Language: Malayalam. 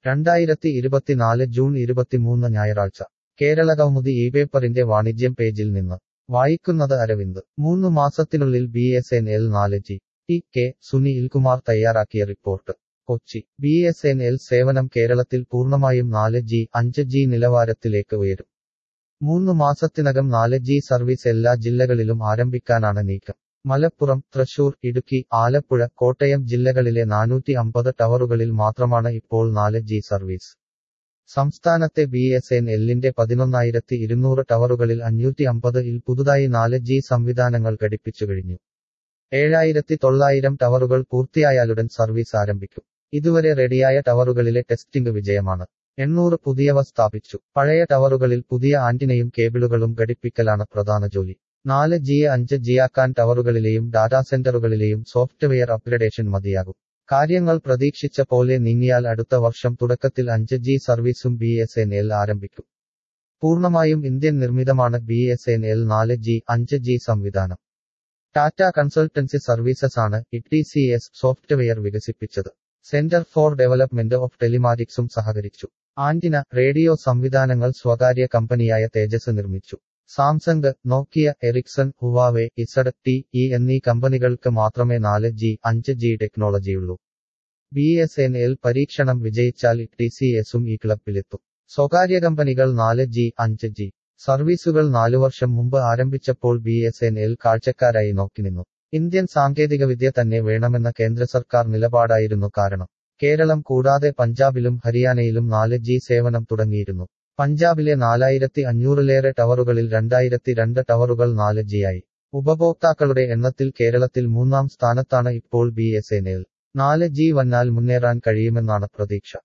2024 ജൂൺ 23 ഞായറാഴ്ച കേരളകൗമുദി ഇപേപ്പറിന്റെ വാണിജ്യം പേജിൽ നിന്ന് വായിക്കുന്നത് അരവിന്ദ് 3 മാസത്തിനുള്ളിൽ BSNL 4G ടി. സുനിൽകുമാർ തയ്യാറാക്കിയ റിപ്പോർട്ട്. കൊച്ചി. BSNL സേവനം കേരളത്തിൽ പൂർണ്ണമായും 4G, 5G നിലവാരത്തിലേക്ക് ഉയരും. 3 മാസത്തിനകം 4G സർവീസ് എല്ലാ ജില്ലകളിലും ആരംഭിക്കാനാണ് നീക്കം. മലപ്പുറം, തൃശൂർ, ഇടുക്കി, ആലപ്പുഴ, കോട്ടയം ജില്ലകളിലെ 450 ടവറുകളിൽ മാത്രമാണ് ഇപ്പോൾ 4G സർവീസ്. സംസ്ഥാനത്തെ BSNLന്റെ 11,200 ടവറുകളിൽ 550-ൽ പുതുതായി 4G സംവിധാനങ്ങൾ ഘടിപ്പിച്ചുകഴിഞ്ഞു. 7,900 ടവറുകൾ പൂർത്തിയായാലുടൻ സർവീസ് ആരംഭിക്കും. ഇതുവരെ റെഡിയായ ടവറുകളിലെ ടെസ്റ്റിംഗ് വിജയമാണ്. 800 പുതിയവ സ്ഥാപിച്ചു. പഴയ ടവറുകളിൽ പുതിയ ആന്റിനയും കേബിളുകളും ഘടിപ്പിക്കലാണ് പ്രധാന ജോലി. 4Gയെ 5Gയാക്കാൻ ടവറുകളിലെയും ഡാറ്റാ സെന്ററുകളിലെയും സോഫ്റ്റ്വെയർ അപ്ഗ്രഡേഷൻ മതിയാകും. കാര്യങ്ങൾ പ്രതീക്ഷിച്ച പോലെ നീങ്ങിയാൽ അടുത്ത വർഷം തുടക്കത്തിൽ 5G സർവീസും BSNL ആരംഭിക്കും. പൂർണ്ണമായും ഇന്ത്യൻ നിർമ്മിതമാണ് BSNL 4G, 5G സംവിധാനം. ടാറ്റ കൺസൾട്ടൻസി സർവീസസ് ആണ് TCS സോഫ്റ്റ്വെയർ വികസിപ്പിച്ചത്. സെന്റർ ഫോർ ഡെവലപ്മെന്റ് ഓഫ് ടെലിമാറ്റിക്സും സഹകരിച്ചു. ആന്റിന, റേഡിയോ സംവിധാനങ്ങൾ സ്വകാര്യ കമ്പനിയായ തേജസ് നിർമ്മിച്ചു. Samsung, Nokia, Ericsson, Huawei, ZTE എന്നീ കമ്പനികൾക്ക് മാത്രമേ 4G, 5G ടെക്നോളജിയുള്ളൂ. BSNL പരീക്ഷണം വിജയിച്ചാൽ TCSും ഈ ക്ലബിലെത്തും. സ്വകാര്യ കമ്പനികൾ 4G, 5G സർവീസുകൾ 4 വർഷം മുമ്പ് ആരംഭിച്ചപ്പോൾ BSNL കാഴ്ചക്കാരായി നോക്കിനിന്നു. ഇന്ത്യൻ സാങ്കേതികവിദ്യ തന്നെ വേണമെന്ന കേന്ദ്ര സർക്കാർ നിലപാടായിരുന്നു കാരണം. കേരളം കൂടാതെ പഞ്ചാബിലും ഹരിയാനയിലും 4G സേവനം തുടങ്ങിയിരുന്നു. പഞ്ചാബിലെ 4,500-ലേറെ ടവറുകളിൽ 2,002 ടവറുകൾ 4G ആയി. ഉപഭോക്താക്കളുടെ എണ്ണത്തിൽ കേരളത്തിൽ 3-ാം സ്ഥാനത്താണ് ഇപ്പോൾ BSNL. 4G വന്നാൽ മുന്നേറാൻ കഴിയുമെന്നാണ് പ്രതീക്ഷ.